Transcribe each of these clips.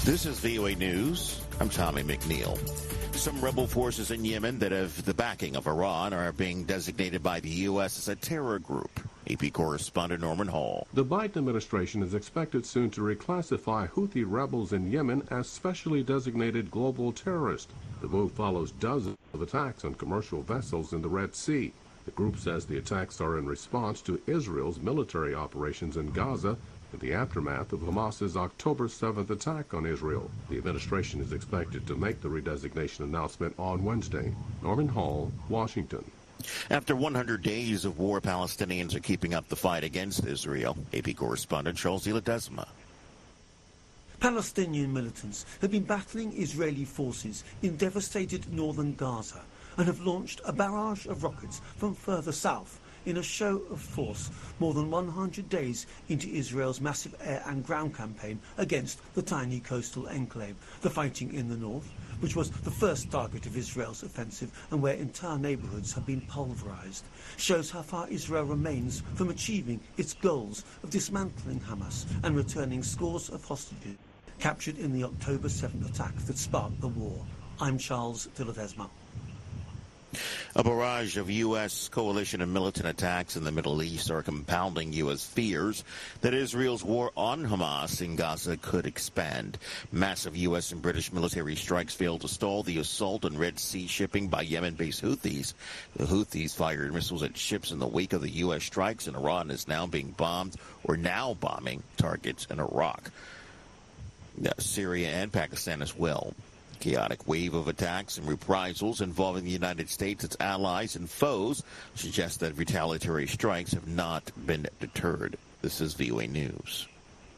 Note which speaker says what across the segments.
Speaker 1: This is VOA News. I'm Tommy McNeil. Some rebel forces in Yemen that have the backing of Iran are being designated by the U.S. as a terror group. AP correspondent Norman Hall.
Speaker 2: The Biden administration is expected soon to reclassify Houthi rebels in Yemen as specially designated global terrorists. The move follows dozens of attacks on commercial vessels in the Red Sea. The group says the attacks are in response to Israel's military operations in Gaza in the aftermath of Hamas's October 7th attack on Israel. The administration is expected to make the redesignation announcement on Wednesday. Norman Hall, Washington.
Speaker 1: After 100 days of war, Palestinians are keeping up the fight against Israel. AP correspondent Charles Ledesma.
Speaker 3: Palestinian militants have been battling Israeli forces in devastated northern Gaza and have launched a barrage of rockets from further south in a show of force more than 100 days into Israel's massive air and ground campaign against the tiny coastal enclave. The fighting in the north, which was the first target of Israel's offensive and where entire neighborhoods have been pulverized, shows how far Israel remains from achieving its goals of dismantling Hamas and returning scores of hostages captured in the October 7th attack that sparked the war. I'm Charles Ledesma.
Speaker 1: A barrage of U.S. coalition and militant attacks in the Middle East are compounding U.S. fears that Israel's war on Hamas in Gaza could expand. Massive U.S. and British military strikes failed to stall the assault on Red Sea shipping by Yemen-based Houthis. The Houthis fired missiles at ships in the wake of the U.S. strikes, and Iran is now being bombed or now bombing targets in Iraq, Syria, and Pakistan as well. Chaotic wave of attacks and reprisals involving the United States, its allies, and foes suggest that retaliatory strikes have not been deterred. This is VOA News.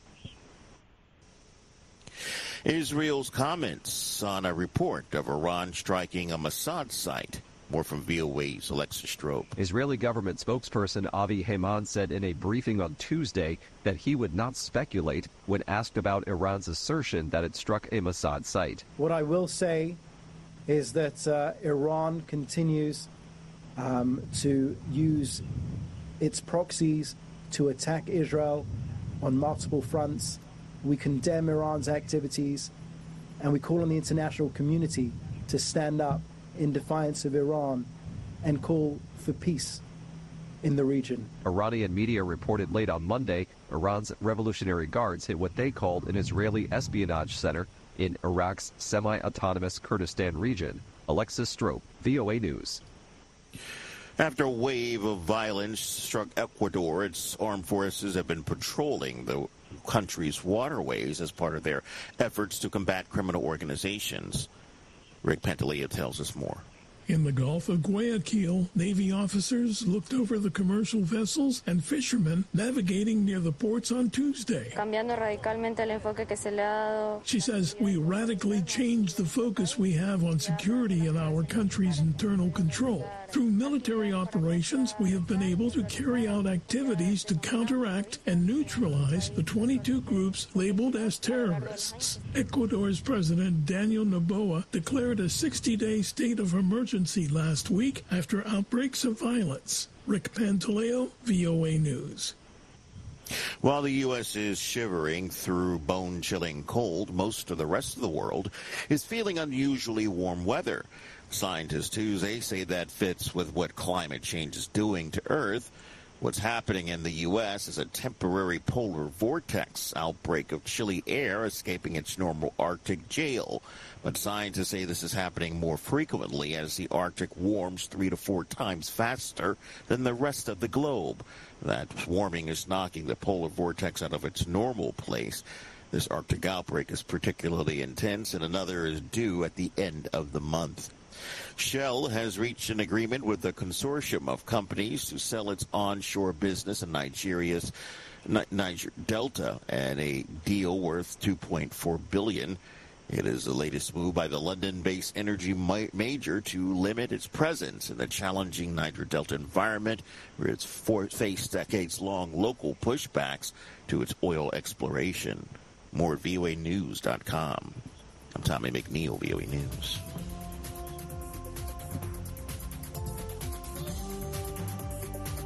Speaker 1: Israel's comments on a report of Iran striking a Mossad site. More from VOA's Alexis Strobe.
Speaker 4: Israeli government spokesperson Avi Heyman said in a briefing on Tuesday that he would not speculate when asked about Iran's assertion that it struck a Mossad site.
Speaker 5: What I will say is that Iran continues to use its proxies to attack Israel on multiple fronts. We condemn Iran's activities, and we call on the international community to stand up in defiance of Iran and call for peace in the region.
Speaker 4: Iranian media reported late on Monday Iran's Revolutionary Guards hit what they called an Israeli espionage center in Iraq's semi-autonomous Kurdistan region. Alexis Strobe, VOA News.
Speaker 1: After a wave of violence struck Ecuador, its armed forces have been patrolling the country's waterways as part of their efforts to combat criminal organizations. Rick Pantaleo tells us more.
Speaker 6: In the Gulf of Guayaquil, Navy officers looked over the commercial vessels and fishermen navigating near the ports on Tuesday. She says, we radically changed the focus we have on security in our country's internal control. Through military operations, we have been able to carry out activities to counteract and neutralize the 22 groups labeled as terrorists. Ecuador's President Daniel Noboa declared a 60-day state of emergency last week after outbreaks of violence. Rick Pantaleo, VOA News.
Speaker 1: While the U.S. is shivering through bone-chilling cold, most of the rest of the world is feeling unusually warm weather. Scientists Tuesday say that fits with what climate change is doing to Earth. What's happening in the U.S. is a temporary polar vortex outbreak of chilly air escaping its normal Arctic jail. But scientists say this is happening more frequently as the Arctic warms 3 to 4 times faster than the rest of the globe. That warming is knocking the polar vortex out of its normal place. This Arctic outbreak is particularly intense, and another is due at the end of the month. Shell has reached an agreement with a consortium of companies to sell its onshore business in Nigeria's Niger Delta, and a deal worth $2.4 billion. It is the latest move by the London-based energy major to limit its presence in the challenging Niger Delta environment, where it's faced decades-long local pushbacks to its oil exploration. More at voanews.com. I'm Tommy McNeil, VOA News.